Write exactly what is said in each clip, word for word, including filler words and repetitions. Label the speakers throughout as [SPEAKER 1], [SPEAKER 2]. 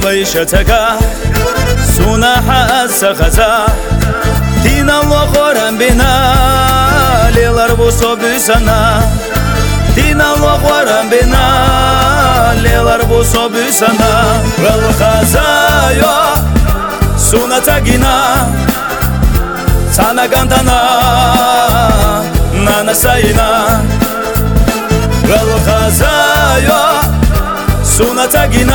[SPEAKER 1] ويشتكا سونا حس غزا دين الله قران بنا ليلر بوسو بسنا دين الله قران بنا ليلر بوسو بسنا والخزايا سونا تاجنا sana cantana nana saina gal khazayo suna tagina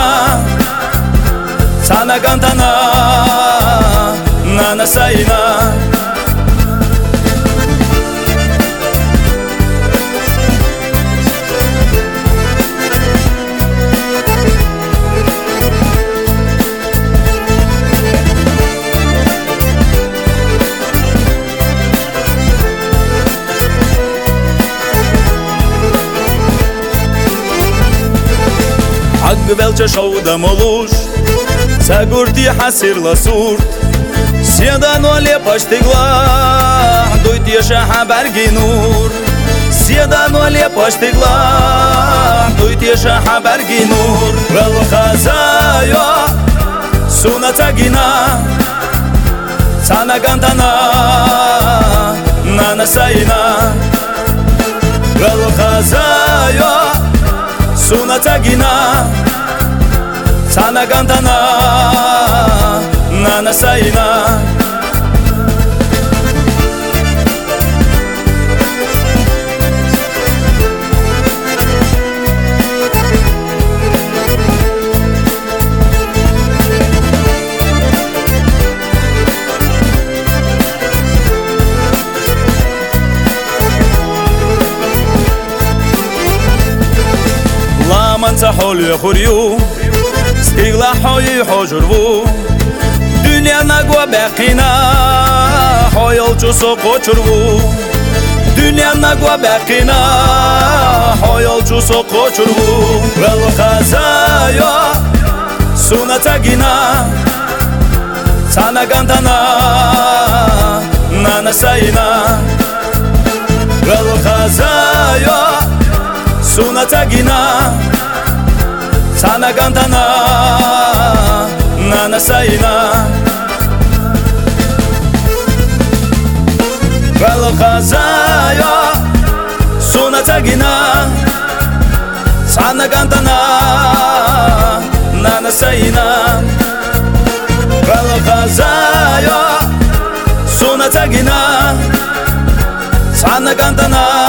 [SPEAKER 1] sana cantana nana saina Belce şovda moluş Sagurti hasir la surt Siedan olje paštigla Dujtieša haber ginur Siedan olje paštigla Dujtieša haber ginur Vel khazayo Suna tagina Sana cantana Nana saina Vel khazayo Suna tagina sana cantana nana saina la mansa hol khuriu Stigla hoyi hojurvu Dünya nagwa beqina Hoyol chuso qochurvu Dünya nagwa beqina Hoyol chuso qochurvu Vel khazayo Suna tagina Sana cantana Nana saina Vel khazayo Suna tagina sana cantana nana saina vel khazayo suna tagina sana cantana nana saina vel khazayo suna tagina sana cantana